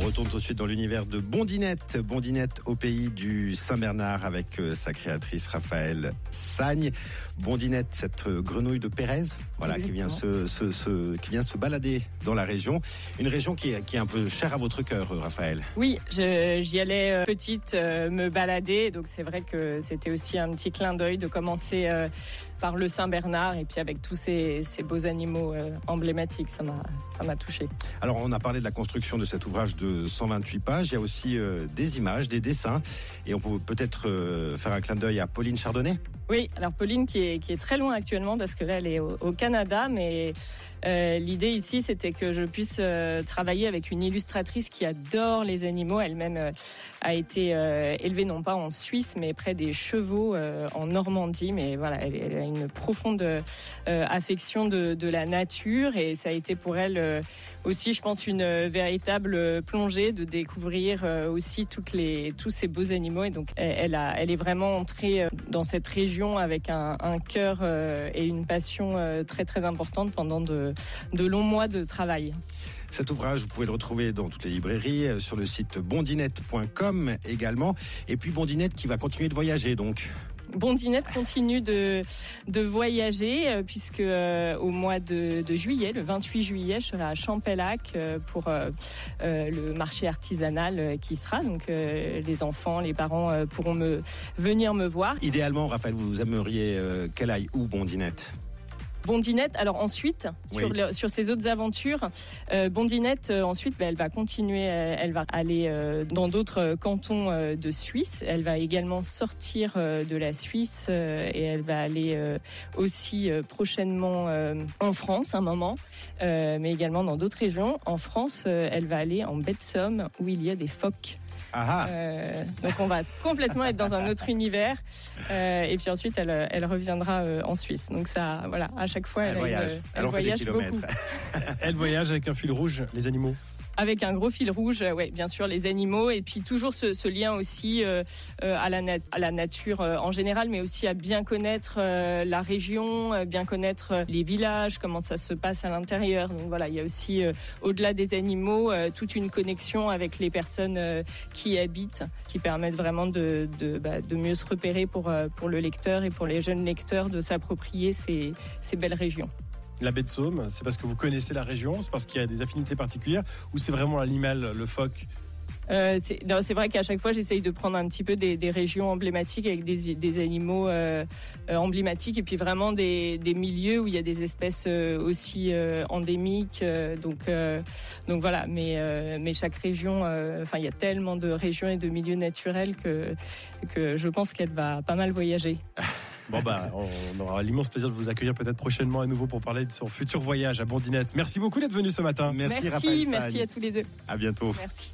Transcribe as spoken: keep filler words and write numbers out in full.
retourne tout de suite dans l'univers de Bondinette. Bondinette au pays du Saint-Bernard avec sa créatrice Raphaël Sagne. Bondinette, cette grenouille de Pérez, voilà, qui vient se, se, se, qui vient se balader dans la région. Une région qui est, qui est un peu chère à votre cœur, Raphaël. Oui, je, j'y allais euh, petite euh, me balader. Donc c'est vrai que c'était aussi un petit clin d'œil de commencer euh, par le Saint-Bernard et puis avec tous ces, ces beaux animaux euh, emblématiques. Ça m'a, ça m'a touché. Alors on a parlé de la construction de cet ouvrage de cent vingt-huit pages. Il y a aussi euh, des images, des dessins. Et on peut peut-être euh, faire un clin d'œil à Pauline Chardonnay. Oui, alors Pauline qui est, qui est très loin actuellement parce que là elle est au, au Canada, mais euh, l'idée ici c'était que je puisse euh, travailler avec une illustratrice qui adore les animaux. Elle-même euh, a été euh, élevée non pas en Suisse mais près des chevaux euh, en Normandie, mais voilà, elle, elle a une profonde euh, affection de, de la nature et ça a été pour elle euh, aussi, je pense, une véritable plongée de découvrir euh, aussi toutes les, tous ces beaux animaux. Et donc elle, elle, a, elle est vraiment entrée dans cette région avec un, un cœur euh, et une passion euh, très très importante pendant de, de longs mois de travail. Cet ouvrage, vous pouvez le retrouver dans toutes les librairies, sur le site bondinette point com également. Et puis Bondinette qui va continuer de voyager donc. Bondinette continue de, de voyager euh, puisque euh, au mois de, de juillet, le vingt-huit juillet, je serai à Champellac euh, pour euh, euh, le marché artisanal euh, qui sera. Donc euh, les enfants, les parents euh, pourront me, venir me voir. Idéalement, Raphaël, vous aimeriez euh, qu'elle aille où, Bondinette ? Bondinette, alors ensuite, oui. sur, le, sur ses autres aventures, euh, Bondinette, euh, ensuite, bah, elle va continuer, euh, elle va aller euh, dans d'autres euh, cantons euh, de Suisse. Elle va également sortir euh, de la Suisse euh, et elle va aller euh, aussi euh, prochainement euh, en France, un moment, euh, mais également dans d'autres régions. En France, euh, elle va aller en baie de Somme où il y a des phoques. Ah euh, donc on va complètement être dans un autre univers euh, et puis ensuite elle, elle reviendra euh, en Suisse. Donc ça, voilà, à chaque fois elle, elle voyage, elle, elle, elle voyage beaucoup. Elle voyage avec un fil rouge, les animaux. Avec un gros fil rouge, euh, ouais, bien sûr, les animaux et puis toujours ce, ce lien aussi euh, euh, à la nat- à la nature euh, en général, mais aussi à bien connaître euh, la région, euh, bien connaître euh, les villages, comment ça se passe à l'intérieur. Donc voilà, il y a aussi euh, au-delà des animaux euh, toute une connexion avec les personnes euh, qui y habitent, qui permettent vraiment de de, bah, de mieux se repérer pour euh, pour le lecteur et pour les jeunes lecteurs de s'approprier ces ces belles régions. La baie de Somme, c'est parce que vous connaissez la région, c'est parce qu'il y a des affinités particulières ou c'est vraiment l'animal, le phoque ? Euh, c'est, non, c'est vrai qu'à chaque fois j'essaye de prendre un petit peu des, des régions emblématiques avec des, des animaux euh, euh, emblématiques et puis vraiment des, des milieux où il y a des espèces euh, aussi euh, endémiques. Euh, donc, euh, donc voilà. Mais, euh, mais chaque région, euh, enfin il y a tellement de régions et de milieux naturels que que je pense qu'elle va pas mal voyager. Bon bah, on aura l'immense plaisir de vous accueillir peut-être prochainement à nouveau pour parler de son futur voyage à Bondinette. Merci beaucoup d'être venu ce matin. Merci, merci, Raphaël Sagne. Merci à tous les deux. À bientôt. Merci.